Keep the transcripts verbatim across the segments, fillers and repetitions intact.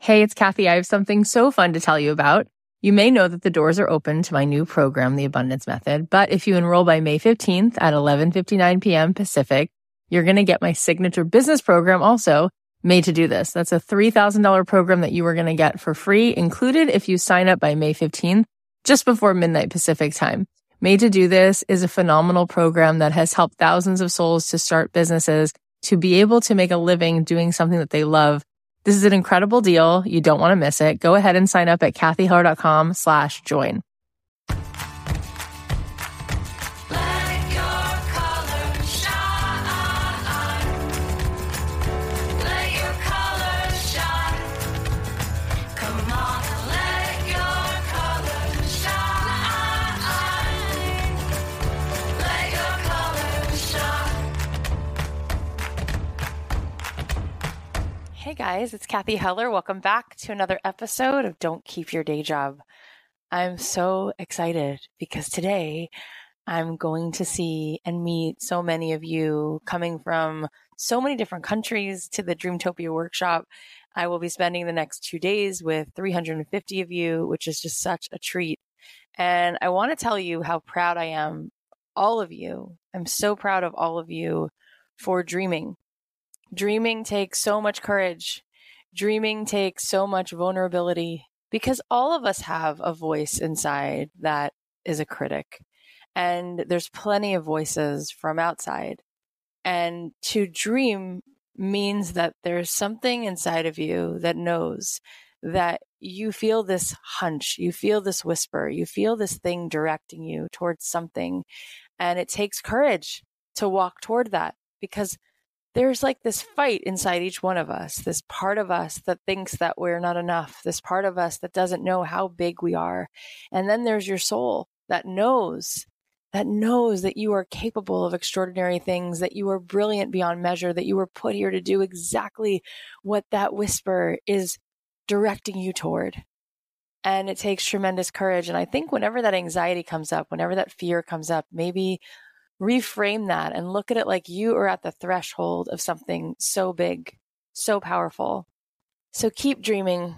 Hey, it's Kathy. I have something so fun to tell you about. You may know that the doors are open to my new program, The Abundance Method, but if you enroll by May fifteenth at eleven fifty-nine p.m. Pacific, you're going to get my signature business program also, Made to Do This. That's a three thousand dollars program that you are going to get for free, included if you sign up by May fifteenth, just before midnight Pacific time. Made to Do This is a phenomenal program that has helped thousands of souls to start businesses, to be able to make a living doing something that they love. This is an incredible deal. You don't want to miss it. Go ahead and sign up at kathyheller.com slash join. Hey guys, it's Kathy Heller. Welcome back to another episode of Don't Keep Your Day Job. I'm so excited because today I'm going to see and meet so many of you coming from so many different countries to the Dreamtopia workshop. I will be spending the next two days with three hundred fifty of you, which is just such a treat. And I want to tell you how proud I am, all of you. I'm so proud of all of you for dreaming. Dreaming takes so much courage. Dreaming takes so much vulnerability because all of us have a voice inside that is a critic. And there's plenty of voices from outside. And to dream means that there's something inside of you that knows that you feel this hunch, you feel this whisper, you feel this thing directing you towards something. And it takes courage to walk toward that because there's like this fight inside each one of us, this part of us that thinks that we're not enough, this part of us that doesn't know how big we are. And then there's your soul that knows, that knows that you are capable of extraordinary things, that you are brilliant beyond measure, that you were put here to do exactly what that whisper is directing you toward. And it takes tremendous courage. And I think whenever that anxiety comes up, whenever that fear comes up, maybe reframe that and look at it like you are at the threshold of something so big, so powerful. So keep dreaming.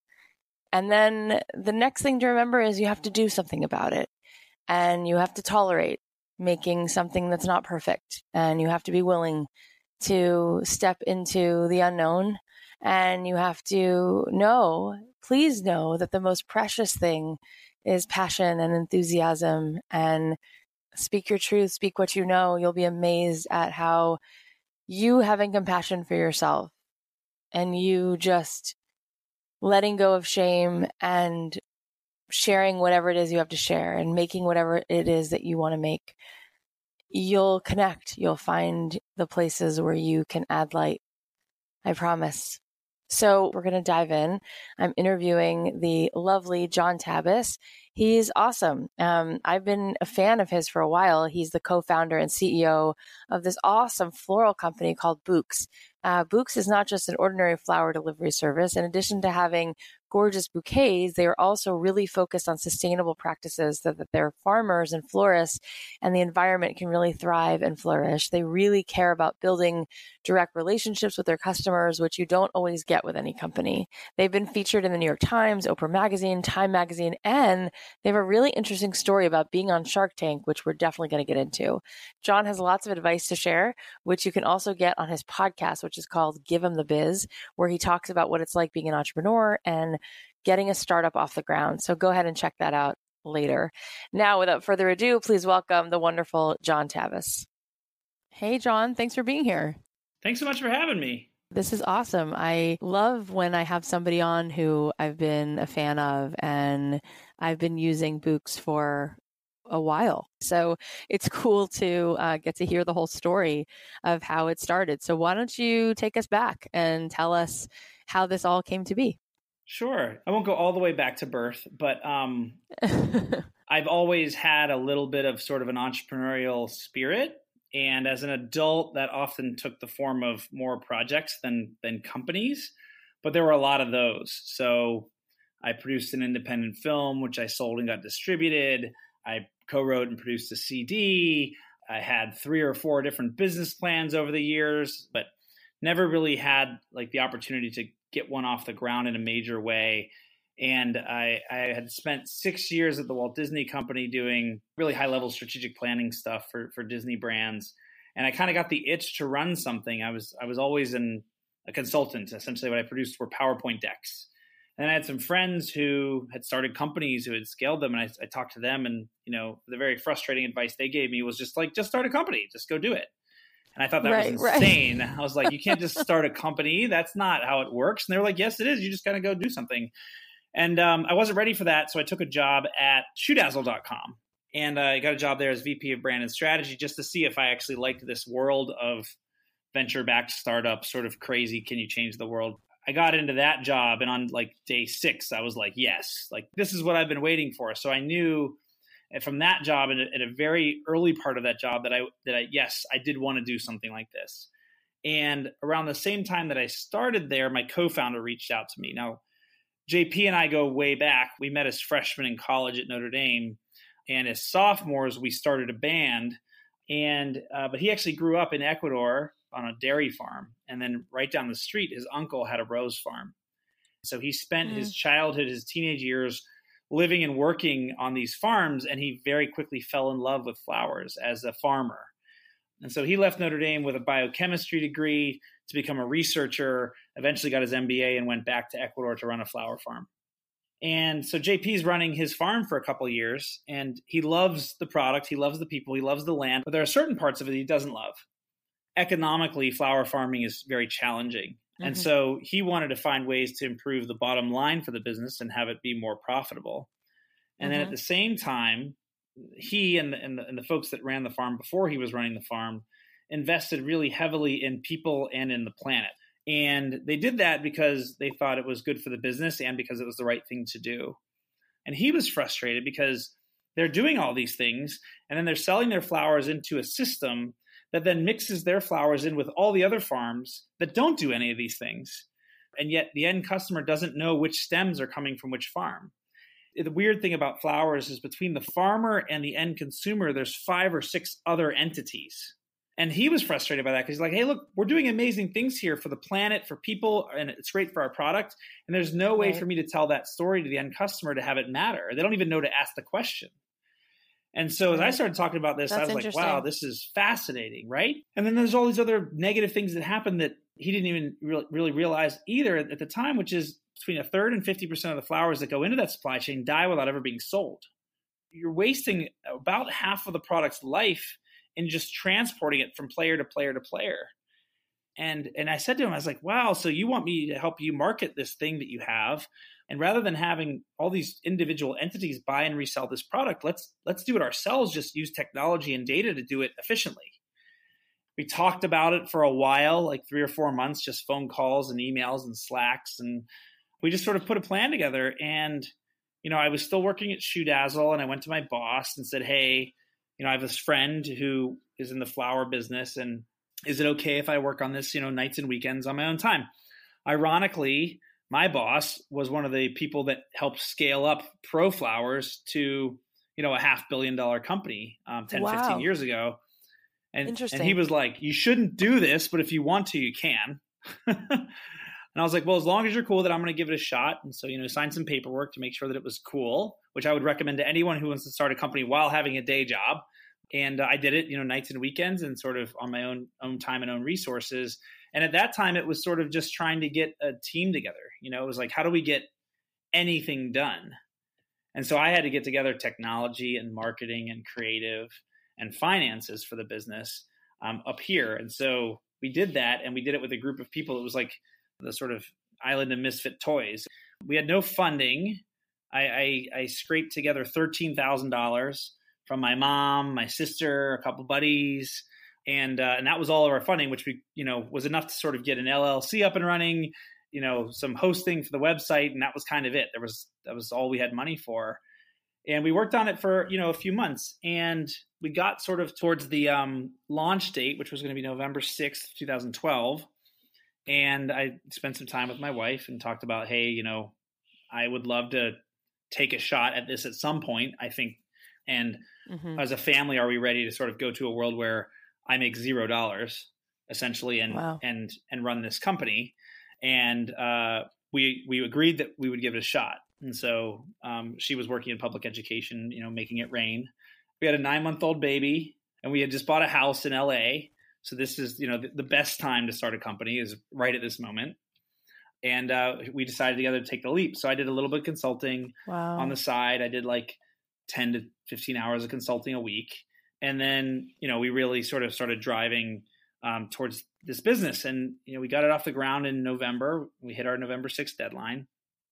And then the next thing to remember is you have to do something about it. And you have to tolerate making something that's not perfect. And you have to be willing to step into the unknown. And you have to know, please know that the most precious thing is passion and enthusiasm. And speak your truth, speak what you know. You'll be amazed at how you having compassion for yourself and you just letting go of shame and sharing whatever it is you have to share and making whatever it is that you want to make, you'll connect. You'll find the places where you can add light. I promise. So we're going to dive in. I'm interviewing the lovely John Tabis. He's awesome. Um, I've been a fan of his for a while. He's the co-founder and C E O of this awesome floral company called Bouqs. Uh, Bouqs is not just an ordinary flower delivery service. In addition to having gorgeous bouquets, they are also really focused on sustainable practices so that their farmers and florists and the environment can really thrive and flourish. They really care about building direct relationships with their customers, which you don't always get with any company. They've been featured in the New York Times, Oprah Magazine, Time Magazine, and they have a really interesting story about being on Shark Tank, which we're definitely going to get into. John has lots of advice to share, which you can also get on his podcast, which is called Give Him the Biz, where he talks about what it's like being an entrepreneur and getting a startup off the ground. So go ahead and check that out later. Now, without further ado, please welcome the wonderful John Tabis. Hey, John, thanks for being here. Thanks so much for having me. This is awesome. I love when I have somebody on who I've been a fan of, and I've been using Bouqs for a while. So it's cool to uh, get to hear the whole story of how it started. So why don't you take us back and tell us how this all came to be? Sure. I won't go all the way back to birth, but um, I've always had a little bit of sort of an entrepreneurial spirit. And as an adult, that often took the form of more projects than than companies. But there were a lot of those. So I produced an independent film, which I sold and got distributed. I co-wrote and produced a C D. I had three or four different business plans over the years, but never really had like the opportunity to get one off the ground in a major way. And I, I had spent six years at the Walt Disney Company doing really high level strategic planning stuff for, for Disney brands. And I kind of got the itch to run something. I was, I was always in a consultant. Essentially what I produced were PowerPoint decks. And I had some friends who had started companies who had scaled them. And I, I talked to them, and, you know, the very frustrating advice they gave me was just like, just start a company, just go do it. And I thought that right, was insane. Right. I was like, you can't just start a company. That's not how it works. And they were like, yes, it is. You just got to go do something. And um, I wasn't ready for that. So I took a job at shoe dazzle dot com. And uh, I got a job there as V P of brand and strategy, just to see if I actually liked this world of venture-backed startup, sort of crazy, can you change the world? I got into that job, and on like day six, I was like, yes, like this is what I've been waiting for. So I knew from that job, and at a very early part of that job, that I, that I, yes, I did want to do something like this. And around the same time that I started there, my co-founder reached out to me. Now, J P and I go way back. We met as freshmen in college at Notre Dame, and as sophomores, we started a band. And uh, but he actually grew up in Ecuador on a dairy farm, and then right down the street, his uncle had a rose farm. So he spent mm. his childhood, his teenage years, living and working on these farms, and he very quickly fell in love with flowers as a farmer. And so he left Notre Dame with a biochemistry degree to become a researcher, eventually got his M B A and went back to Ecuador to run a flower farm. And so J P's running his farm for a couple of years, and he loves the product, he loves the people, he loves the land, but there are certain parts of it he doesn't love. Economically, flower farming is very challenging. Mm-hmm. And so he wanted to find ways to improve the bottom line for the business and have it be more profitable. And mm-hmm. then at the same time, he and the, and, the, and the folks that ran the farm before he was running the farm invested really heavily in people and in the planet. And they did that because they thought it was good for the business and because it was the right thing to do. And he was frustrated because they're doing all these things, and then they're selling their flowers into a system that then mixes their flowers in with all the other farms that don't do any of these things. And yet the end customer doesn't know which stems are coming from which farm. The weird thing about flowers is between the farmer and the end consumer, there's five or six other entities. And he was frustrated by that because he's like, hey, look, we're doing amazing things here for the planet, for people, and it's great for our product. And there's no way right. for me to tell that story to the end customer to have it matter. They don't even know to ask the question. And so right. as I started talking about this, That's I was like, wow, this is fascinating, right? And then there's all these other negative things that happen that he didn't even re- really realize either at the time, which is between a third and fifty percent of the flowers that go into that supply chain die without ever being sold. You're wasting about half of the product's life in just transporting it from player to player to player. And and I said to him, I was like, wow, so you want me to help you market this thing that you have. And rather than having all these individual entities buy and resell this product, let's let's do it ourselves, just use technology and data to do it efficiently. We talked about it for a while, like three or four months, just phone calls and emails and Slacks. And we just sort of put a plan together. And, you know, I was still working at Shoe Dazzle, and I went to my boss and said, hey, you know, I have this friend who is in the flower business, and is it okay if I work on this, you know, nights and weekends on my own time? Ironically, my boss was one of the people that helped scale up Pro Flowers to, you know, a half billion dollar company um, ten, wow. fifteen years ago. And, Interesting. And he was like, you shouldn't do this, but if you want to, you can. And I was like, well, as long as you're cool that I'm going to give it a shot. And so, you know, signed some paperwork to make sure that it was cool, which I would recommend to anyone who wants to start a company while having a day job. And uh, I did it, you know, nights and weekends and sort of on my own own time and own resources. And at that time, it was sort of just trying to get a team together. You know, it was like, how do we get anything done? And so I had to get together technology and marketing and creative and finances for the business um, up here. And so we did that, and we did it with a group of people. It was like the sort of island of misfit toys. We had no funding. I, I, I scraped together thirteen thousand dollars from my mom, my sister, a couple buddies. And, uh, and that was all of our funding, which we, you know, was enough to sort of get an L L C up and running, you know, some hosting for the website. And that was kind of it. There was, that was all we had money for. And we worked on it for, you know, a few months, and we got sort of towards the um, launch date, which was going to be November sixth, twenty twelve. And I spent some time with my wife and talked about, hey, you know, I would love to take a shot at this at some point, I think. And mm-hmm. as a family, are we ready to sort of go to a world where I make zero dollars essentially and, wow. and, and run this company? And uh, we we agreed that we would give it a shot. And so um, she was working in public education, you know, making it rain. We had a nine month old baby, and we had just bought a house in L A. So this is, you know, the, the best time to start a company is right at this moment. And uh, we decided together to take the leap. So I did a little bit of consulting Wow. on the side. I did like ten to fifteen hours of consulting a week. And then, you know, we really sort of started driving um, towards this business. And, you know, we got it off the ground in November. We hit our November sixth deadline.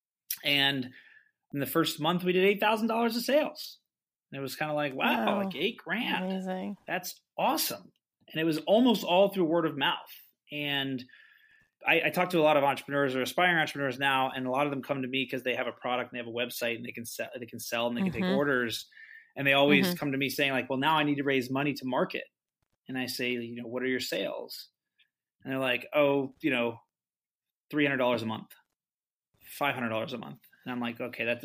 And in the first month, we did eight thousand dollars of sales. And it was kind of like, wow, Wow. like eight grand. Amazing. That's awesome. And it was almost all through word of mouth. And I, I talk to a lot of entrepreneurs or aspiring entrepreneurs now, and a lot of them come to me because they have a product and they have a website and they can sell, they can sell and they can Mm-hmm. take orders. And they always Mm-hmm. come to me saying like, well, now I need to raise money to market. And I say, you know, what are your sales? And they're like, oh, you know, three hundred dollars a month, five hundred dollars a month. And I'm like, okay, that's, a,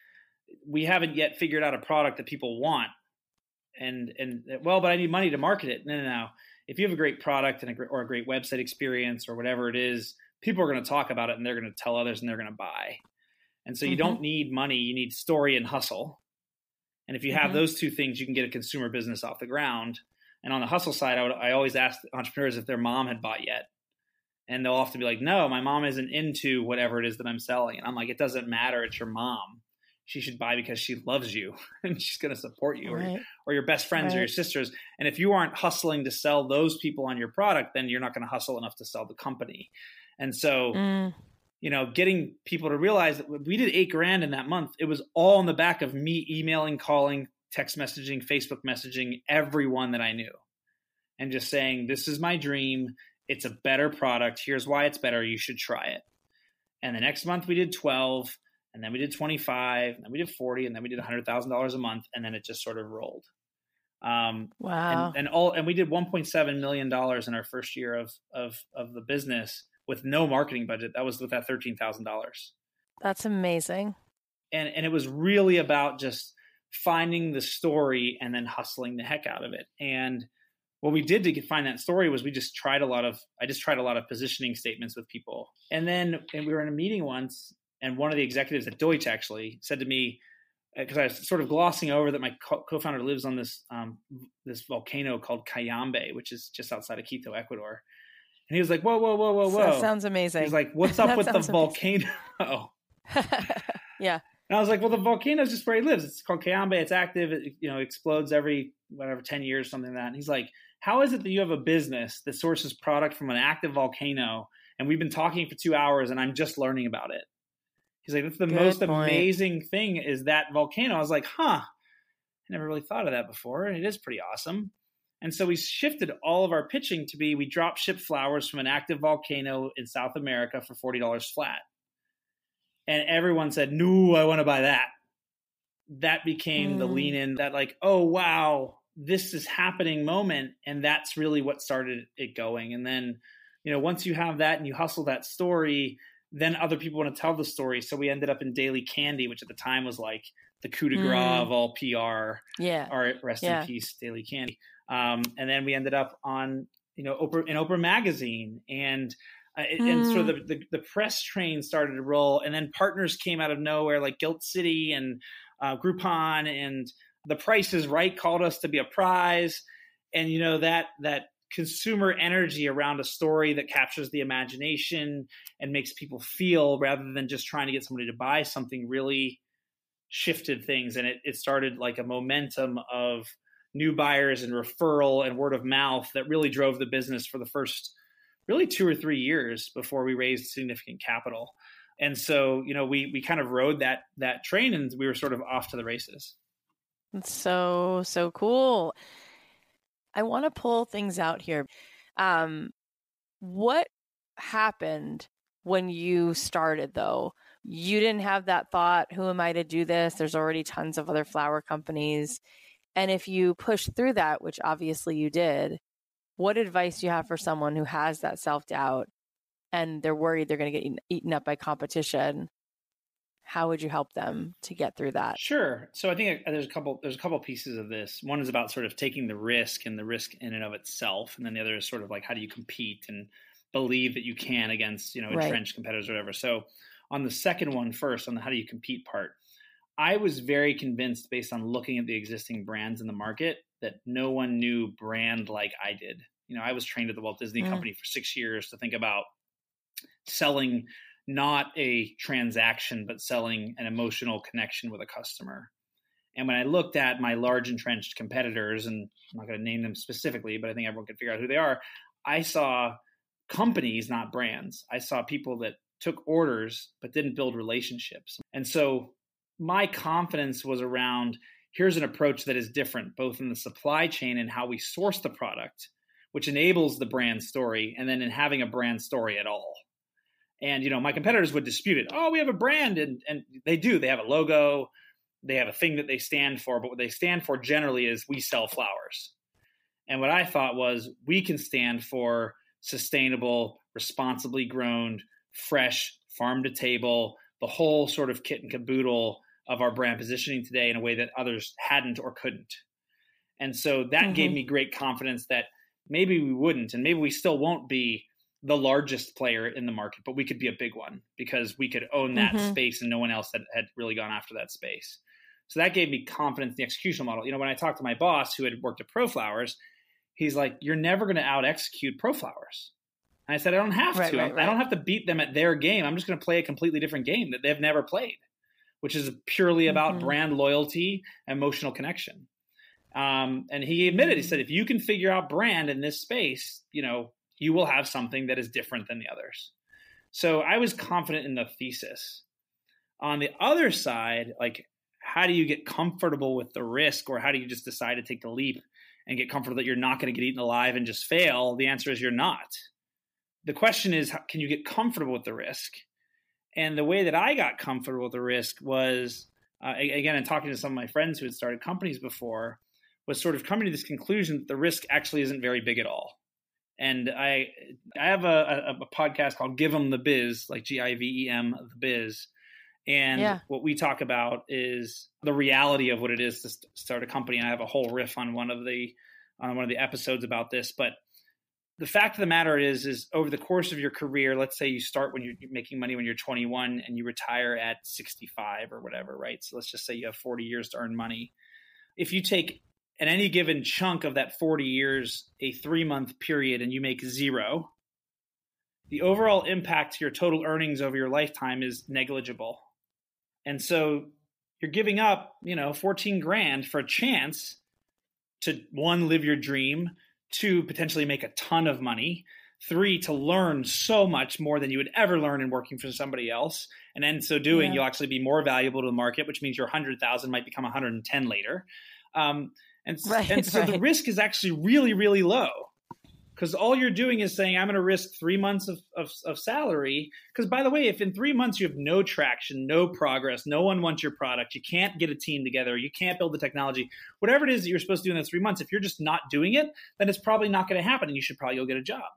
we haven't yet figured out a product that people want. And, and well, but I need money to market it. No, no, no. If you have a great product and a great, or a great website experience or whatever it is, people are going to talk about it and they're going to tell others and they're going to buy. And so you mm-hmm. don't need money. You need story and hustle. And if you have mm-hmm. those two things, you can get a consumer business off the ground. And on the hustle side, I would, I always ask entrepreneurs if their mom had bought yet. And they'll often be like, no, my mom isn't into whatever it is that I'm selling. And I'm like, it doesn't matter. It's your mom. She should buy because she loves you and she's going to support you, right. or, or your best friends right. or your sisters. And if you aren't hustling to sell those people on your product, then you're not going to hustle enough to sell the company. And so, mm. you know, getting people to realize that we did eight grand in that month. It was all in the back of me emailing, calling, text messaging, Facebook messaging, everyone that I knew, and just saying, this is my dream. It's a better product. Here's why it's better. You should try it. And the next month we did twelve. And then we did twenty-five, and then we did forty, and then we did one hundred thousand dollars a month, and then it just sort of rolled. Um, wow! And, and all, and we did one point seven million dollars in our first year of of of the business with no marketing budget. That was with that thirteen thousand dollars. That's amazing. And and it was really about just finding the story and then hustling the heck out of it. And what we did to get, find that story was we just tried a lot of I just tried a lot of positioning statements with people, and then and we were in a meeting once. And one of the executives at Deutsche actually said to me, because I was sort of glossing over that my co- co-founder lives on this um, this volcano called Cayambe, which is just outside of Quito, Ecuador. And he was like, whoa, whoa, whoa, whoa, whoa. That sounds amazing. He's like, what's up with the volcano? Yeah. And I was like, well, the volcano is just where he lives. It's called Cayambe. It's active. It, you know, explodes every, whatever, ten years, something like that. And he's like, how is it that you have a business that sources product from an active volcano? And we've been talking for two hours and I'm just learning about it. He's like, that's the Good most point. amazing thing is that volcano. I was like, huh, I never really thought of that before. And it is pretty awesome. And so we shifted all of our pitching to be, we drop ship flowers from an active volcano in South America for forty dollars flat. And everyone said, no, I want to buy that. That became mm. the lean in, that like, oh, wow, this is happening moment. And that's really what started it going. And then, you know, once you have that and you hustle that story, then other people want to tell the story. So we ended up in Daily Candy, which at the time was like the coup de grace mm. of all P R. Yeah. Or rest yeah. in peace, Daily Candy. Um, and then we ended up on, you know, Oprah, in Oprah Magazine. And uh, mm. and so the, the the press train started to roll. And then partners came out of nowhere, like Gilt City and uh, Groupon, and The Price is Right called us to be a prize. And, you know, that that consumer energy around a story that captures the imagination and makes people feel rather than just trying to get somebody to buy something really shifted things. And it, it started like a momentum of new buyers and referral and word of mouth that really drove the business for the first really two or three years before we raised significant capital. And so, you know, we, we kind of rode that, that train and we were sort of off to the races. That's so, so cool. I want to pull things out here. Um, what happened when you started, though? You didn't have that thought, who am I to do this? There's already tons of other flower companies. And if you push through that, which obviously you did, what advice do you have for someone who has that self-doubt and they're worried they're going to get eaten, eaten up by competition? How would you help them to get through that? Sure. So I think there's a couple there's a couple pieces of this. One is about sort of taking the risk and the risk in and of itself, and then the other is sort of like how do you compete? And believe that you can against, you know, entrenched right. competitors or whatever. So on the second one first, on the how do you compete part, I was very convinced based on looking at the existing brands in the market that no one knew brand like I did. You know, I was trained at the Walt Disney mm. Company for six years to think about selling not a transaction, but selling an emotional connection with a customer. And when I looked at my large entrenched competitors, and I'm not going to name them specifically, but I think everyone can figure out who they are, I saw companies, not brands. I saw people that took orders, but didn't build relationships. And so my confidence was around, here's an approach that is different, both in the supply chain and how we source the product, which enables the brand story, and then in having a brand story at all. And, you know, my competitors would dispute it. Oh, we have a brand. And, and they do. They have a logo. They have a thing that they stand for. But what they stand for generally is we sell flowers. And what I thought was we can stand for sustainable, responsibly grown, fresh, farm to table, the whole sort of kit and caboodle of our brand positioning today in a way that others hadn't or couldn't. And so that mm-hmm. gave me great confidence that maybe we wouldn't, and maybe we still won't be the largest player in the market, but we could be a big one because we could own that mm-hmm. space and no one else had, had really gone after that space. So that gave me confidence in the execution model. You know, when I talked to my boss who had worked at ProFlowers, he's like, you're never going to out execute ProFlowers. And I said, I don't have right, to. Right, I, right. I don't have to beat them at their game. I'm just going to play a completely different game that they've never played, which is purely about mm-hmm. brand loyalty, emotional connection. Um, and he admitted, he said, if you can figure out brand in this space, you know, you will have something that is different than the others. So I was confident in the thesis. On the other side, like, how do you get comfortable with the risk, or how do you just decide to take the leap and get comfortable that you're not going to get eaten alive and just fail? The answer is you're not. The question is, how, can you get comfortable with the risk? And the way that I got comfortable with the risk was, uh, again, in talking to some of my friends who had started companies before, was sort of coming to this conclusion that the risk actually isn't very big at all. And I I have a, a, a podcast called Give 'em the Biz, like G I V E M, the Biz. And yeah. what we talk about is the reality of what it is to st- start a company. And I have a whole riff on one of the on one of the episodes about this. But the fact of the matter is, is over the course of your career, let's say you start when you're making money when you're twenty-one and you retire at sixty-five or whatever, right? So let's just say you have forty years to earn money. If you take in any given chunk of that forty years, a three-month period, and you make zero, the overall impact to your total earnings over your lifetime is negligible. And so you're giving up, you know, fourteen grand for a chance to, one, live your dream, two, potentially make a ton of money, three, to learn so much more than you would ever learn in working for somebody else. And in so doing, yeah. you'll actually be more valuable to the market, which means your one hundred thousand might become one hundred ten later. Um, And, right, and so right. the risk is actually really, really low, because all you're doing is saying, I'm going to risk three months of, of, of salary. Because, by the way, if in three months you have no traction, no progress, no one wants your product, you can't get a team together, you can't build the technology, whatever it is that you're supposed to do in those three months, if you're just not doing it, then it's probably not going to happen, and you should probably go get a job.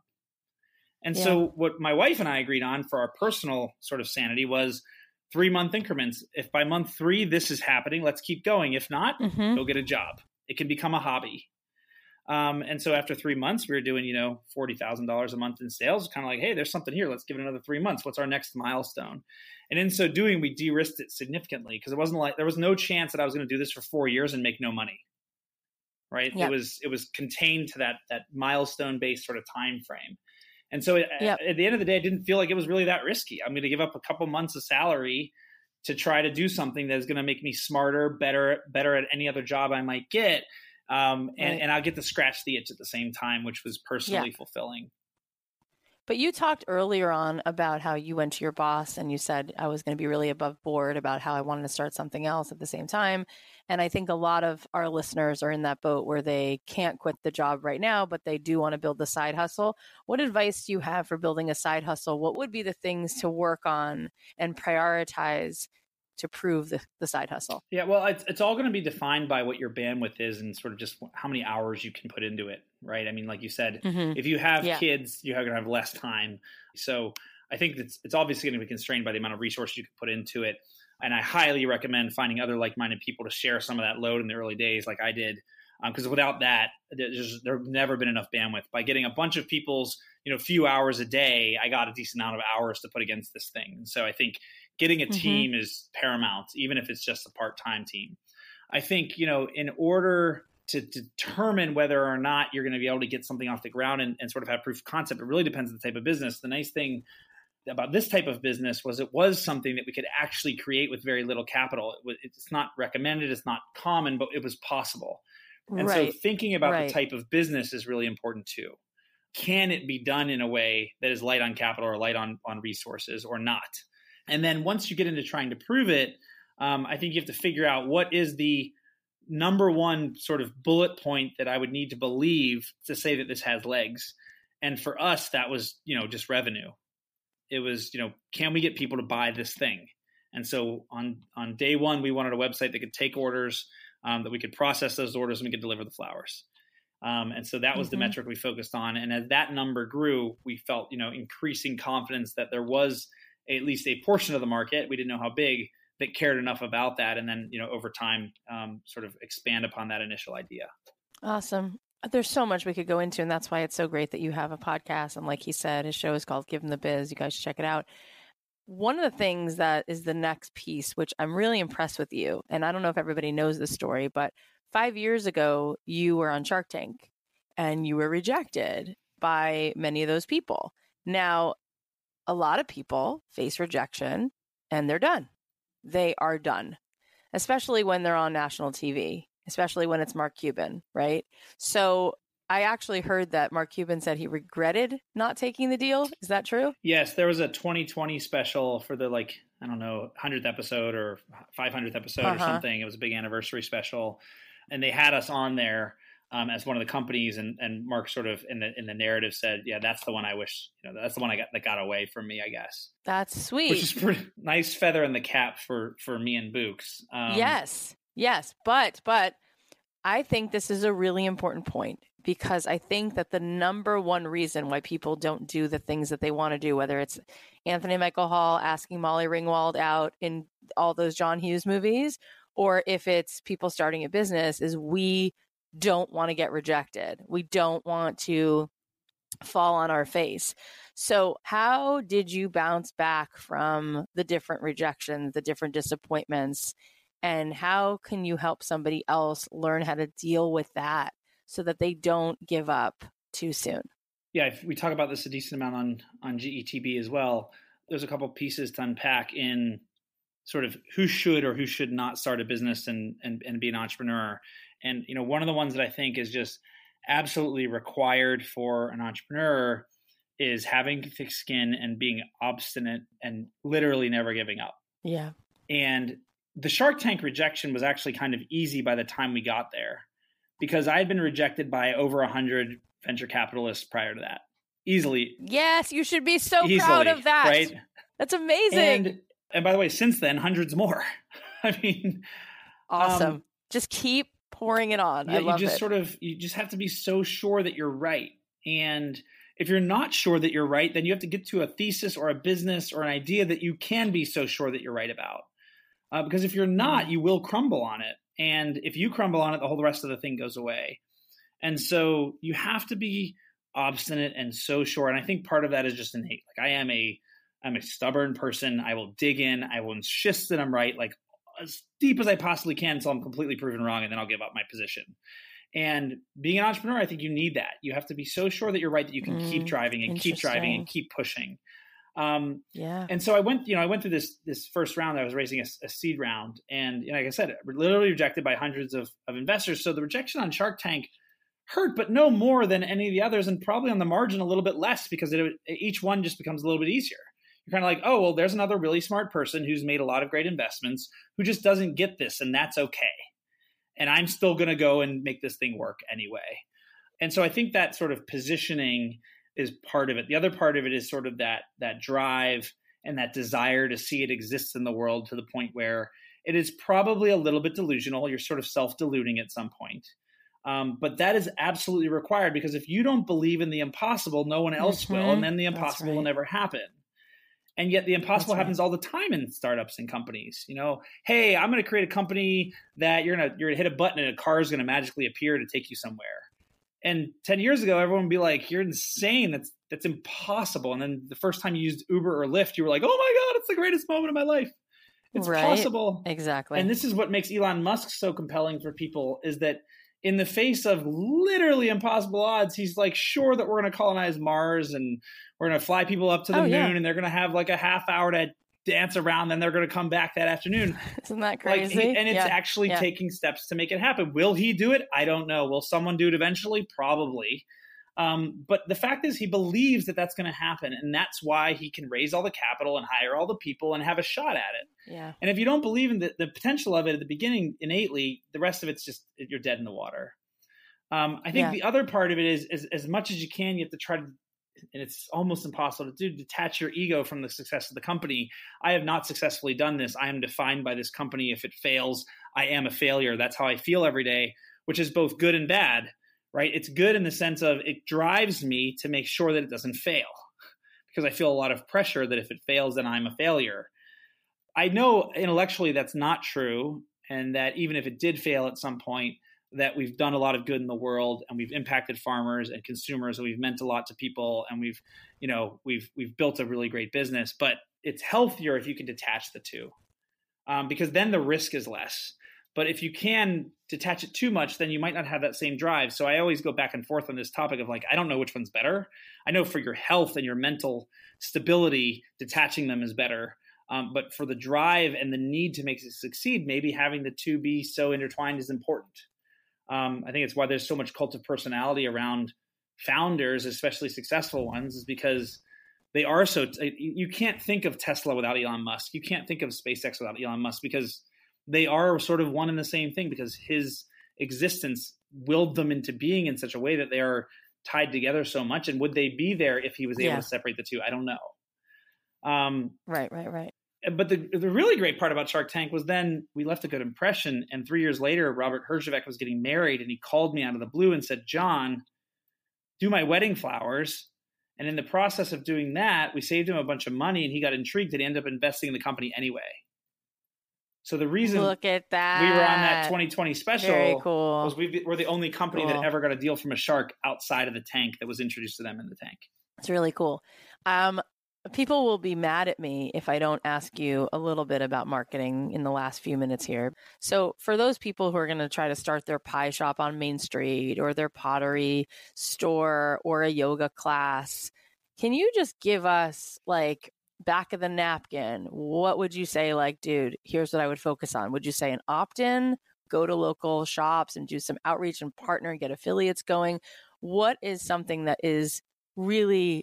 And yeah. so what my wife and I agreed on for our personal sort of sanity was three-month increments. If by month three this is happening, let's keep going. If not, mm-hmm. go get a job. It can become a hobby. Um, and so after three months, we were doing, you know, forty thousand dollars a month in sales. Kind of like, hey, there's something here. Let's give it another three months. What's our next milestone? And in so doing, we de-risked it significantly, because it wasn't like, there was no chance that I was going to do this for four years and make no money. Right. Yep. It was, it was contained to that, that milestone based sort of time frame. And so it, yep. at the end of the day, I didn't feel like it was really that risky. I'm going to give up a couple months of salary to try to do something that is going to make me smarter, better, better at any other job I might get. Um, and, right. and I'll get to scratch the itch at the same time, which was personally yeah. fulfilling. But you talked earlier on about how you went to your boss and you said, I was going to be really above board about how I wanted to start something else at the same time. And I think a lot of our listeners are in that boat where they can't quit the job right now, but they do want to build the side hustle. What advice do you have for building a side hustle? What would be the things to work on and prioritize to prove the, the side hustle? Yeah, well, it's, it's all going to be defined by what your bandwidth is and sort of just how many hours you can put into it, right? I mean, like you said, mm-hmm. if you have yeah. kids, you're going to have less time. So I think it's, it's obviously going to be constrained by the amount of resources you can put into it. And I highly recommend finding other like-minded people to share some of that load in the early days like I did. Because um, without that, there's, there's never been enough bandwidth. By getting a bunch of people's, you know, few hours a day, I got a decent amount of hours to put against this thing. And so I think getting a mm-hmm. team is paramount, even if it's just a part-time team. I think, you know, in order to determine whether or not you're going to be able to get something off the ground and, and sort of have proof of concept, it really depends on the type of business. The nice thing about this type of business was it was something that we could actually create with very little capital. It was, it's not recommended, it's not common, but it was possible. And right. so thinking about right. the type of business is really important too. Can it be done in a way that is light on capital or light on, on resources or not? And then once you get into trying to prove it, um, I think you have to figure out what is the number one sort of bullet point that I would need to believe to say that this has legs. And for us, that was, you know, just revenue. It was, you know, can we get people to buy this thing? And so on, on day one, we wanted a website that could take orders, um, that we could process those orders, and we could deliver the flowers. Um, and so that was mm-hmm. the metric we focused on. And as that number grew, we felt, you know, increasing confidence that there was at least a portion of the market, we didn't know how big, that cared enough about that. And then, you know, over time, um, sort of expand upon that initial idea. Awesome. There's so much we could go into, and that's why it's so great that you have a podcast. And like he said, his show is called Give Him the Biz. You guys should check it out. One of the things that is the next piece, which I'm really impressed with you, and I don't know if everybody knows this story, but five years ago, you were on Shark Tank and you were rejected by many of those people. Now, a lot of people face rejection and they're done. They are done, especially when they're on national T V, especially when it's Mark Cuban, right? So I actually heard that Mark Cuban said he regretted not taking the deal. Is that true? Yes, there was a twenty twenty special for the, like, I don't know, hundredth episode or five hundredth episode uh-huh. or something. It was a big anniversary special. And they had us on there um, as one of the companies. And, and Mark sort of in the in the narrative said, yeah, that's the one I wish, you know, that's the one I got that got away from me, I guess. That's sweet. Which is pretty nice feather in the cap for, for me and Books. Um, yes, yes. But, but I think this is a really important point, because I think that the number one reason why people don't do the things that they want to do, whether it's Anthony Michael Hall asking Molly Ringwald out in all those John Hughes movies, or if it's people starting a business, is we don't want to get rejected. We don't want to fall on our face. So how did you bounce back from the different rejections, the different disappointments, and how can you help somebody else learn how to deal with that so that they don't give up too soon? Yeah, we talk about this a decent amount on, on G E T B as well. There's a couple pieces to unpack in sort of who should or who should not start a business and, and, and be an entrepreneur. And, you know, one of the ones that I think is just absolutely required for an entrepreneur is having thick skin and being obstinate and literally never giving up. Yeah. And the Shark Tank rejection was actually kind of easy by the time we got there, because I had been rejected by over a hundred venture capitalists prior to that. Easily. Yes, you should be so easily, proud of that. Right? That's amazing. And, and by the way, since then, hundreds more. I mean, awesome. Um, just keep pouring it on. Yeah, I love you just it. sort of, you just have to be so sure that you're right. And if you're not sure that you're right, then you have to get to a thesis or a business or an idea that you can be so sure that you're right about. Uh, because if you're not, you will crumble on it. And if you crumble on it, the whole rest of the thing goes away. And so you have to be obstinate and so sure. And I think part of that is just innate. Like I am a, I'm a stubborn person. I will dig in. I will insist that I'm right, like as deep as I possibly can until I'm completely proven wrong. And then I'll give up my position. And being an entrepreneur, I think you need that. You have to be so sure that you're right that you can mm, keep driving and keep driving and keep pushing. Um, yeah. And so I went, you know, I went through this, this first round. I was raising a, a seed round, and you know, like I said, literally rejected by hundreds of, of investors. So the rejection on Shark Tank hurt, but no more than any of the others, and probably on the margin a little bit less, because it, each one just becomes a little bit easier. You're kind of like, oh, well, there's another really smart person who's made a lot of great investments who just doesn't get this, and that's okay. And I'm still going to go and make this thing work anyway. And so I think that sort of positioning is part of it. The other part of it is sort of that that drive and that desire to see it exists in the world to the point where it is probably a little bit delusional. You're sort of self-deluding at some point. Um, but that is absolutely required, because if you don't believe in the impossible, no one else mm-hmm. will. And then the impossible right. will never happen. And yet the impossible That's happens right. all the time in startups and companies. You know, hey, I'm going to create a company that you're going to you're going to hit a button and a car is going to magically appear to take you somewhere. And ten years ago, everyone would be like, you're insane. That's that's impossible. And then the first time you used Uber or Lyft, you were like, oh my God, it's the greatest moment of my life. It's right. possible. Exactly. And this is what makes Elon Musk so compelling for people, is that in the face of literally impossible odds, he's like, sure that we're going to colonize Mars and we're going to fly people up to the oh, moon yeah. and they're going to have like a half hour to dance around, then they're going to come back that afternoon. Isn't that crazy? Like, and it's yeah. actually yeah. taking steps to make it happen. Will he do it? I don't know. Will someone do it eventually? Probably. Um, but the fact is, he believes that that's going to happen. And that's why he can raise all the capital and hire all the people and have a shot at it. Yeah. And if you don't believe in the, the potential of it at the beginning innately, the rest of it's just, you're dead in the water. Um, I think yeah. the other part of it is, is as much as you can, you have to try to, and it's almost impossible to do, detach your ego from the success of the company. I have not successfully done this. I am defined by this company. If it fails, I am a failure. That's how I feel every day, which is both good and bad, right? It's good in the sense of it drives me to make sure that it doesn't fail, because I feel a lot of pressure that if it fails, then I'm a failure. I know intellectually that's not true, and that even if it did fail at some point, that we've done a lot of good in the world and we've impacted farmers and consumers and we've meant a lot to people and we've, you know, we've, we've built a really great business. But it's healthier if you can detach the two, um, because then the risk is less. But if you can detach it too much, then you might not have that same drive. So I always go back and forth on this topic of like, I don't know which one's better. I know for your health and your mental stability, detaching them is better. Um, but for the drive and the need to make it succeed, maybe having the two be so intertwined is important. Um, I think it's why there's so much cult of personality around founders, especially successful ones, is because they are so t- you can't think of Tesla without Elon Musk. You can't think of SpaceX without Elon Musk, because they are sort of one and the same thing, because his existence willed them into being in such a way that they are tied together so much. And would they be there if he was able yeah. to separate the two? I don't know. Um, right, right, right. But the the really great part about Shark Tank was then we left a good impression. And three years later, Robert Herjavec was getting married, and he called me out of the blue and said, John, do my wedding flowers. And in the process of doing that, we saved him a bunch of money, and he got intrigued and he ended up investing in the company anyway. So the reason Look at that. we were on that twenty twenty special Very cool. was we were the only company cool. that ever got a deal from a shark outside of the tank that was introduced to them in the tank. It's really cool. Um, People will be mad at me if I don't ask you a little bit about marketing in the last few minutes here. So for those people who are going to try to start their pie shop on Main Street or their pottery store or a yoga class, can you just give us like back of the napkin? What would you say? Like, dude, here's what I would focus on. Would you say an opt-in, go to local shops and do some outreach and partner and get affiliates going? What is something that is really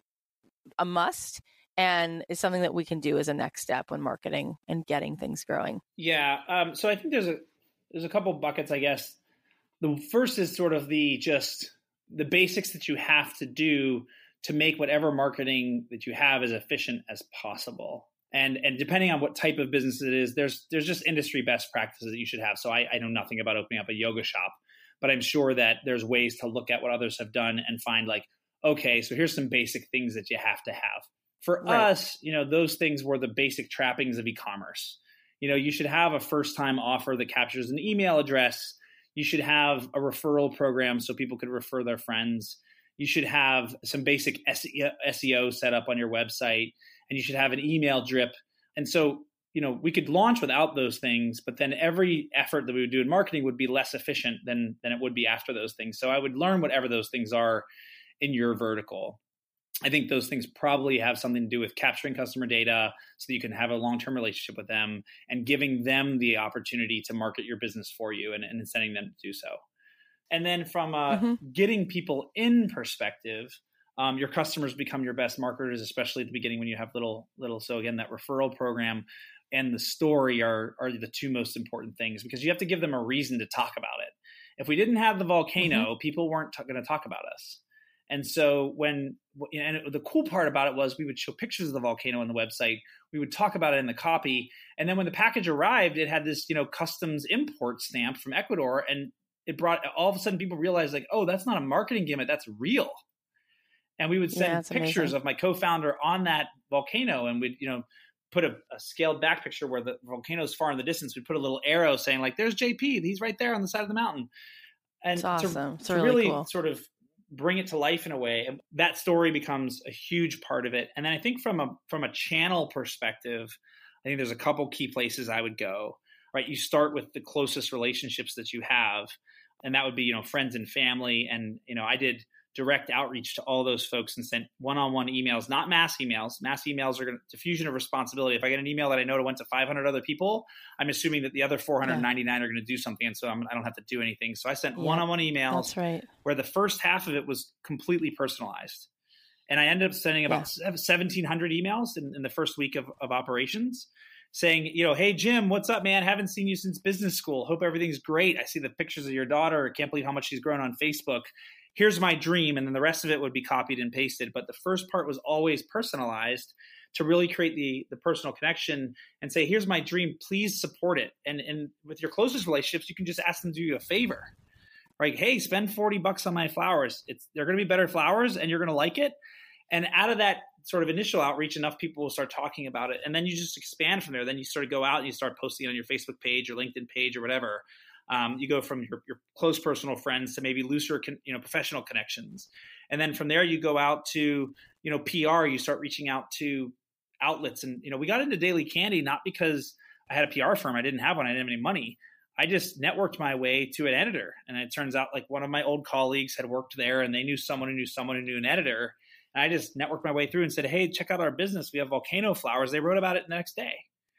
a must and is something that we can do as a next step when marketing and getting things growing? Yeah. Um, so I think there's a, there's a couple buckets, I guess. The first is sort of the, just the basics that you have to do to make whatever marketing that you have as efficient as possible. And, and depending on what type of business it is, there's, there's just industry best practices that you should have. So I, I know nothing about opening up a yoga shop, but I'm sure that there's ways to look at what others have done and find like, okay, so here's some basic things that you have to have. For right. us, you know, those things were the basic trappings of e-commerce. You know, you should have a first-time offer that captures an email address. You should have a referral program so people could refer their friends. You should have some basic S E O set up on your website, and you should have an email drip. And so, you know, we could launch without those things, but then every effort that we would do in marketing would be less efficient than, than it would be after those things. So I would learn whatever those things are in your vertical. I think those things probably have something to do with capturing customer data so that you can have a long-term relationship with them and giving them the opportunity to market your business for you and, and incenting them to do so. And then from a mm-hmm. getting people in perspective, um, your customers become your best marketers, especially at the beginning when you have little, little. So again, that referral program and the story are, are the two most important things, because you have to give them a reason to talk about it. If we didn't have the volcano, mm-hmm. people weren't t- going to talk about us. And so when, and the cool part about it was we would show pictures of the volcano on the website. We would talk about it in the copy. And then when the package arrived, it had this, you know, customs import stamp from Ecuador. And it brought, all of a sudden people realized like, oh, that's not a marketing gimmick. That's real. And we would send yeah, pictures amazing. of my co-founder on that volcano. And we'd, you know, put a, a scaled back picture where the volcano is far in the distance. We'd put a little arrow saying like, there's J P, he's right there on the side of the mountain. And it's awesome. to, it's to really, really cool. sort of bring it to life in a way. And that story becomes a huge part of it. And then I think from a from a channel perspective, I think there's a couple key places I would go, right? You start with the closest relationships that you have. And that would be, you know, friends and family. And, you know, I did direct outreach to all those folks and sent one-on-one emails, not mass emails. Mass emails are going to diffusion of responsibility. If I get an email that I know went to five hundred other people, I'm assuming that the other four hundred ninety-nine yeah. are going to do something. And so I'm, I don't have to do anything. So I sent yeah, one-on-one emails that's right. where the first half of it was completely personalized. And I ended up sending about yeah. seventeen hundred emails in, in the first week of, of operations saying, you know, hey, Jim, what's up, man? Haven't seen you since business school. Hope everything's great. I see the pictures of your daughter. Can't believe how much she's grown on Facebook. Here's my dream. And then the rest of it would be copied and pasted. But the first part was always personalized to really create the, the personal connection and say, here's my dream. Please support it. And, and with your closest relationships, you can just ask them to do you a favor. Right? Hey, spend forty bucks on my flowers. It's they're going to be better flowers and you're going to like it. And out of that sort of initial outreach, enough people will start talking about it. And then you just expand from there. Then you sort of go out and you start posting on your Facebook page or LinkedIn page or whatever. Um, you go from your, your close personal friends to maybe looser, con- you know, professional connections. And then from there, you go out to, you know, P R, you start reaching out to outlets. And, you know, we got into Daily Candy, not because I had a P R firm. I didn't have one. I didn't have any money. I just networked my way to an editor. And it turns out like one of my old colleagues had worked there and they knew someone who knew someone who knew an editor. And I just networked my way through and said, hey, check out our business. We have volcano flowers. They wrote about it the next day.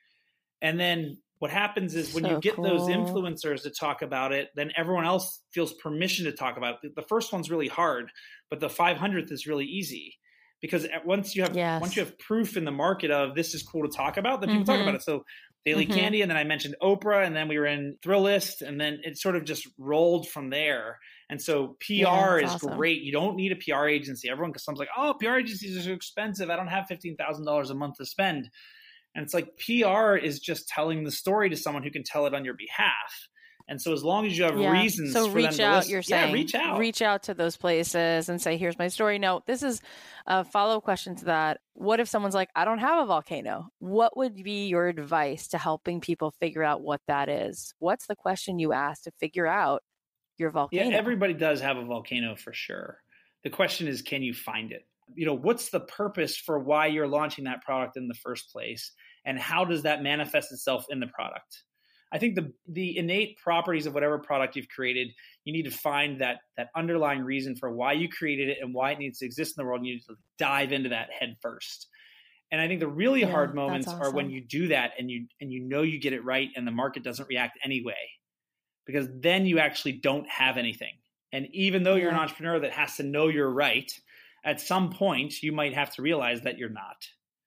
And then what happens is when so you get cool. those influencers to talk about it, then everyone else feels permission to talk about it. The first one's really hard, but the five hundredth is really easy because once you have yes. once you have proof in the market of this is cool to talk about, then people mm-hmm. talk about it. So Daily mm-hmm. Candy, and then I mentioned Oprah, and then we were in Thrillist, and then it sort of just rolled from there. And so P R yeah, is awesome. Great. You don't need a P R agency. Everyone comes like, oh, P R agencies are so expensive. I don't have fifteen thousand dollars a month to spend. And it's like P R is just telling the story to someone who can tell it on your behalf. And so as long as you have yeah. reasons so for reach them to out, listen, you're saying, yeah, reach out. Reach out to those places and say, here's my story. Now, this is a follow-up question to that. What if someone's like, I don't have a volcano? What would be your advice to helping people figure out what that is? What's the question you ask to figure out your volcano? Yeah, everybody does have a volcano for sure. The question is, can you find it? You know, what's the purpose for why you're launching that product in the first place? And how does that manifest itself in the product? I think the the innate properties of whatever product you've created, you need to find that that underlying reason for why you created it and why it needs to exist in the world. And you need to dive into that head first. And I think the really yeah, hard moments awesome. Are when you do that and you and you know you get it right and the market doesn't react anyway, because then you actually don't have anything. And even though you're yeah. an entrepreneur that has to know you're right, at some point you might have to realize that you're not.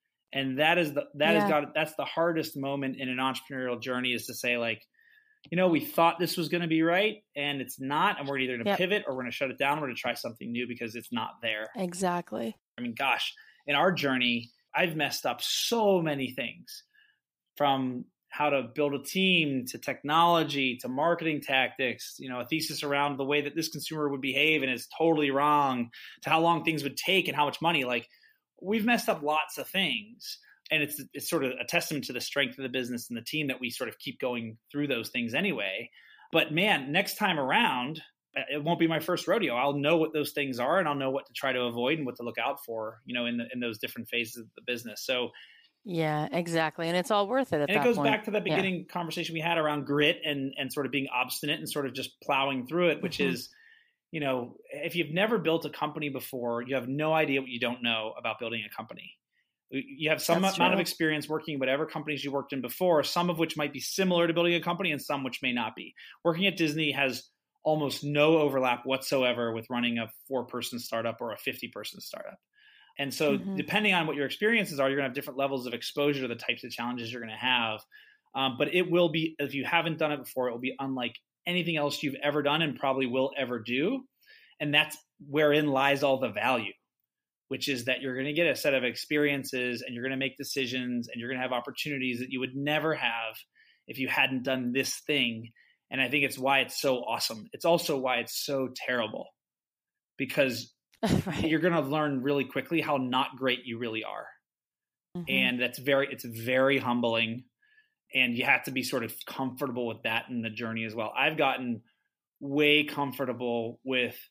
And that is the that yeah. is got that's the hardest moment in an entrepreneurial journey, is to say like, you know, we thought this was going to be right and it's not, and we're either going to yep. pivot or we're going to shut it down. We're going to try something new because it's not there. Exactly. I mean, gosh, in our journey, I've messed up so many things, from how to build a team to technology to marketing tactics, you know, a thesis around the way that this consumer would behave and it's totally wrong, to how long things would take and how much money. Like, we've messed up lots of things, and it's it's sort of a testament to the strength of the business and the team that we sort of keep going through those things anyway. But man, next time around, it won't be my first rodeo. I'll know what those things are, and I'll know what to try to avoid and what to look out for, you know, in the, in those different phases of the business. So yeah, exactly. And it's all worth it at and that it goes point. back to that beginning yeah. conversation we had around grit and and sort of being obstinate and sort of just plowing through it, which mm-hmm. is, you know, if you've never built a company before, you have no idea what you don't know about building a company. You have some That's amount true. Of experience working in whatever companies you worked in before, some of which might be similar to building a company and some which may not be. Working at Disney has almost no overlap whatsoever with running a four-person startup or a fifty-person startup. And so mm-hmm. depending on what your experiences are, you're going to have different levels of exposure to the types of challenges you're going to have. Um, but it will be, if you haven't done it before, it will be unlike anything else you've ever done and probably will ever do. And that's wherein lies all the value, which is that you're going to get a set of experiences and you're going to make decisions and you're going to have opportunities that you would never have if you hadn't done this thing. And I think it's why it's so awesome. It's also why it's so terrible, because right. you're going to learn really quickly how not great you really are. Mm-hmm. And that's very, it's very humbling. And you have to be sort of comfortable with that in the journey as well. I've gotten way comfortable with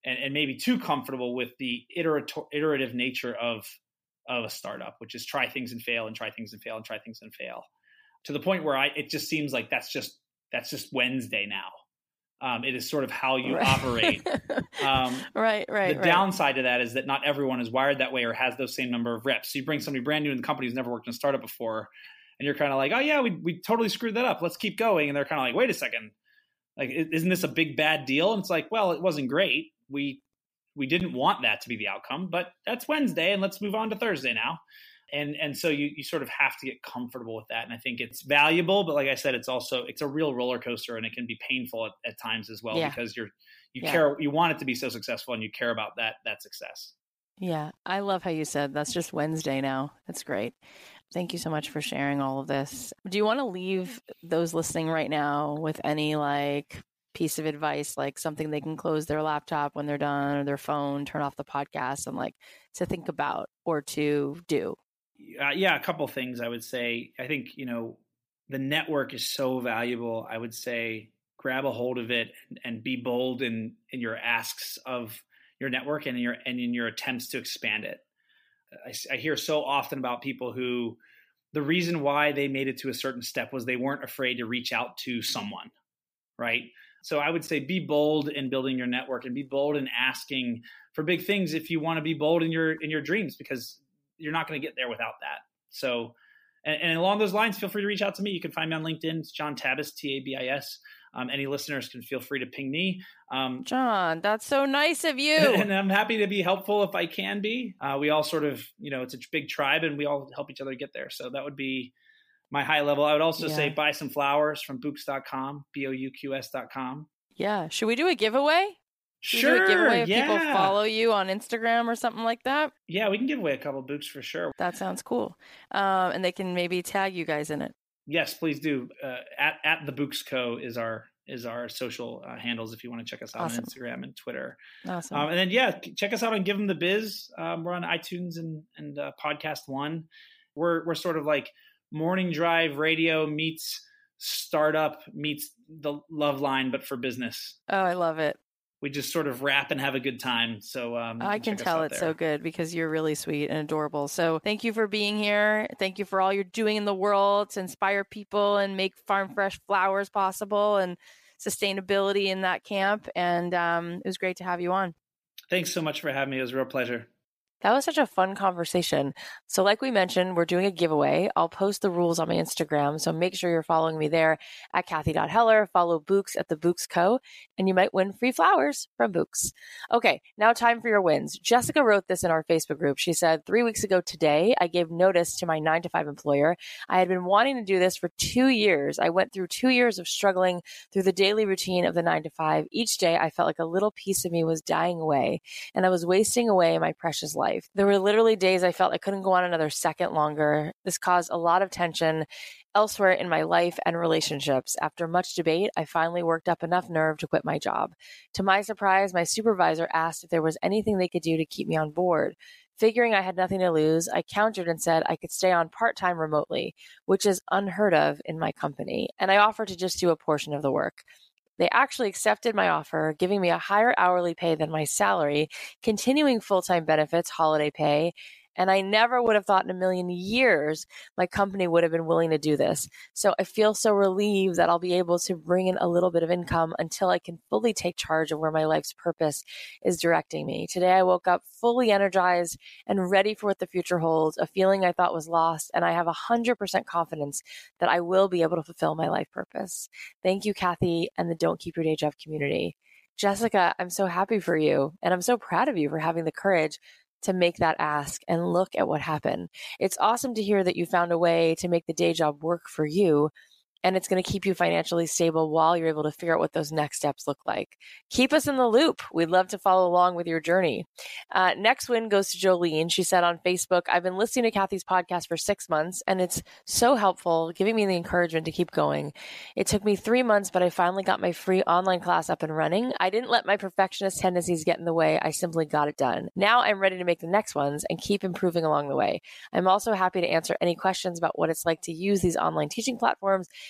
and, and maybe too comfortable with the iterative, iterative nature of, of a startup, which is try things and fail and try things and fail and try things and fail, to the point where I, it just seems like that's just, that's just Wednesday now. Um, it is sort of how you right. operate. Um, right, right. The right. downside to that is that not everyone is wired that way or has those same number of reps. So you bring somebody brand new in the company who's never worked in a startup before, and you're kind of like, oh yeah, we we totally screwed that up. Let's keep going. And they're kind of like, wait a second, like isn't this a big bad deal? And it's like, well, it wasn't great. We we didn't want that to be the outcome, but that's Wednesday, and let's move on to Thursday now. And and so you you sort of have to get comfortable with that. And I think it's valuable, but like I said, it's also, it's a real roller coaster, and it can be painful at, at times as well, yeah. because you're, you yeah. care, you want it to be so successful, and you care about that, that success. Yeah. I love how you said that's just Wednesday now. That's great. Thank you so much for sharing all of this. Do you want to leave those listening right now with any like piece of advice, like something they can close their laptop when they're done, or their phone, turn off the podcast, and like to think about or to do? Uh, yeah, a couple things I would say. I think, you know, the network is so valuable. I would say grab a hold of it and, and be bold in, in your asks of your network and in your, and in your attempts to expand it. I, I hear so often about people who, the reason why they made it to a certain step was they weren't afraid to reach out to someone, right? So I would say be bold in building your network, and be bold in asking for big things if you want to be bold in your, in your dreams, because you're not going to get there without that. So, and, and along those lines, feel free to reach out to me. You can find me on LinkedIn. It's John Tabis, T A B I S. Um, any listeners can feel free to ping me. Um, John, that's so nice of you. And I'm happy to be helpful if I can be. Uh, we all sort of, you know, it's a big tribe, and we all help each other get there. So that would be my high level. I would also yeah. say buy some flowers from bouqs dot com, B O U Q S dot com. Yeah. Should we do a giveaway? Should sure. we do a giveaway if yeah. people follow you on Instagram or something like that? Yeah, we can give away a couple of Bouqs for sure. That sounds cool. Um, and they can maybe tag you guys in it. Yes, please do. Uh, at at the Bouqs Co is our is our social uh, handles if you want to check us out awesome. on Instagram and Twitter. Awesome. Um, and then yeah, check us out on Give 'em the Biz. Um, we're on iTunes and and uh, Podcast One. We're we're sort of like morning drive radio meets startup meets the Love Line, but for business. Oh, I love it. We just sort of rap and have a good time. So um, I can tell it's there. So good because you're really sweet and adorable. So thank you for being here. Thank you for all you're doing in the world to inspire people and make farm fresh flowers possible and sustainability in that camp. And um, it was great to have you on. Thanks so much for having me. It was a real pleasure. That was such a fun conversation. So like we mentioned, we're doing a giveaway. I'll post the rules on my Instagram, so make sure you're following me there at Kathy dot Heller. Follow Bouqs at the Bouqs Co, and you might win free flowers from Bouqs. Okay, now time for your wins. Jessica wrote this in our Facebook group. She said, three weeks ago today, I gave notice to my nine to five employer. I had been wanting to do this for two years. I went through two years of struggling through the daily routine of the nine to five. Each day, I felt like a little piece of me was dying away, and I was wasting away my precious life. There were literally days I felt I couldn't go on another second longer. This caused a lot of tension elsewhere in my life and relationships. After much debate, I finally worked up enough nerve to quit my job. To my surprise, my supervisor asked if there was anything they could do to keep me on board. Figuring I had nothing to lose, I countered and said I could stay on part-time remotely, which is unheard of in my company, and I offered to just do a portion of the work. They actually accepted my offer, giving me a higher hourly pay than my salary, continuing full-time benefits, holiday pay, and I never would have thought in a million years my company would have been willing to do this. So I feel so relieved that I'll be able to bring in a little bit of income until I can fully take charge of where my life's purpose is directing me. Today I woke up fully energized and ready for what the future holds, a feeling I thought was lost, and I have one hundred percent confidence that I will be able to fulfill my life purpose. Thank you, Kathy, and the Don't Keep Your Day Job community. Jessica, I'm so happy for you, and I'm so proud of you for having the courage to make that ask and look at what happened. It's awesome to hear that you found a way to make the day job work for you, and it's going to keep you financially stable while you're able to figure out what those next steps look like. Keep us in the loop. We'd love to follow along with your journey. Uh, next win goes to Jolene. She said on Facebook, I've been listening to Kathy's podcast for six months, and it's so helpful, giving me the encouragement to keep going. It took me three months, but I finally got my free online class up and running. I didn't let my perfectionist tendencies get in the way. I simply got it done. Now I'm ready to make the next ones and keep improving along the way. I'm also happy to answer any questions about what it's like to use these online teaching platforms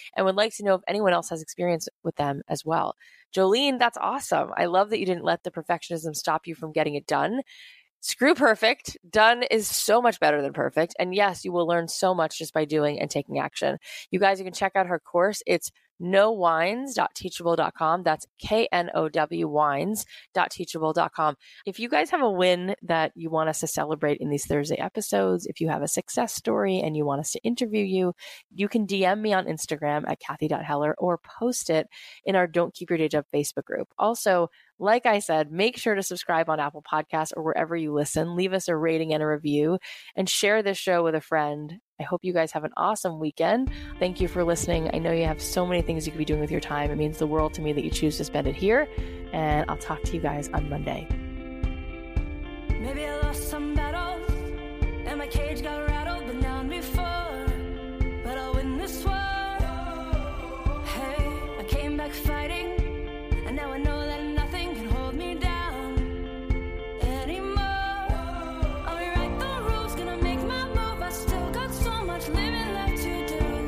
and would like to know if anyone else has experience with them as well. Jolene, that's awesome. I love that you didn't let the perfectionism stop you from getting it done. Screw perfect. Done is so much better than perfect. And yes, you will learn so much just by doing and taking action. You guys, you can check out her course. It's no wines dot teachable dot com. That's K N O W wines dot teachable dot com. If you guys have a win that you want us to celebrate in these Thursday episodes, if you have a success story and you want us to interview you, you can D M me on Instagram at Kathy dot Heller or post it in our Don't Keep Your Day Job Facebook group. Also, like I said, make sure to subscribe on Apple Podcasts or wherever you listen. Leave us a rating and a review and share this show with a friend. I hope you guys have an awesome weekend. Thank you for listening. I know you have so many things you could be doing with your time. It means the world to me that you choose to spend it here. And I'll talk to you guys on Monday. Maybe I lost some battles and my cage got rattled, but now I'm before. But I'll win this war. Hey, I came back fighting, and now I know that nothing can hold me down anymore. I'll rewrite the rules, gonna make my move. I still got so much living left to do.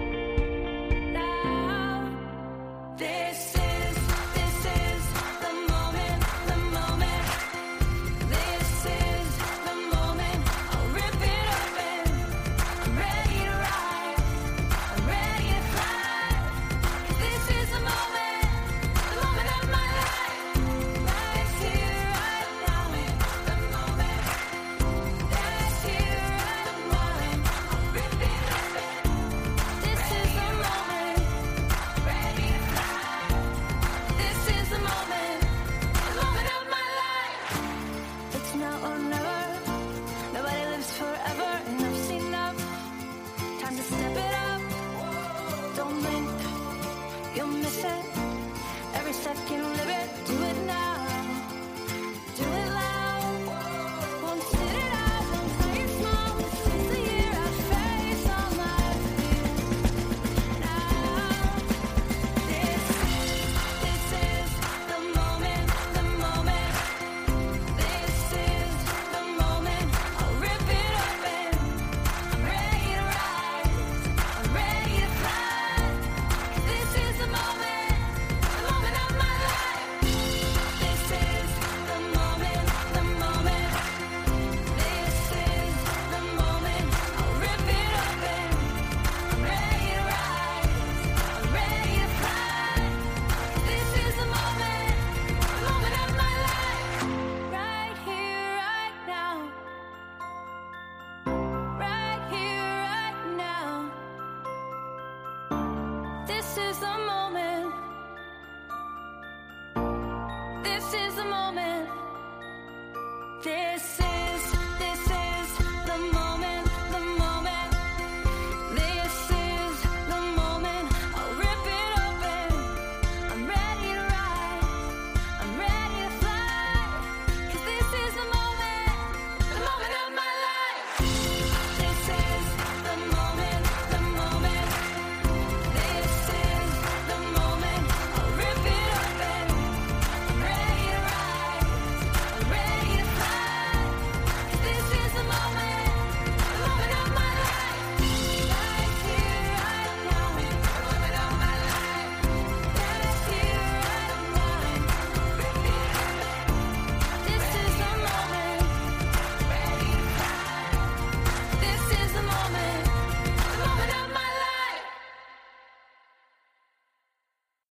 Now, this is, this is the moment, the moment. This is the moment. I'll rip it open. I'm ready to ride. I'm ready to fly. 'Cause this is the moment, the moment of my life. Right here, right now. The moment. That's here, right now. I'll rip it open. This is the moment. Ready to fly. This is the moment, the moment of my life. It's now or never. Nobody lives forever, and I've seen enough. Time to step it up. Don't blink, you'll miss it. Every second, live it. Do it now. Do it loud. Won't sit it out. Won't play it small. This is the year I face all my fears. Now, this, this is the moment, the moment. This is the moment. I'll rip it open. I'm ready to rise. I'm ready to fly. This is the moment, the moment of my life. This is the moment, the moment. This is the moment. I'll rip it open. I'm ready to rise. I'm ready to fly. This is the moment, the moment of my life. Right here, right now. Right here, right now. This is the moment. This is the moment. This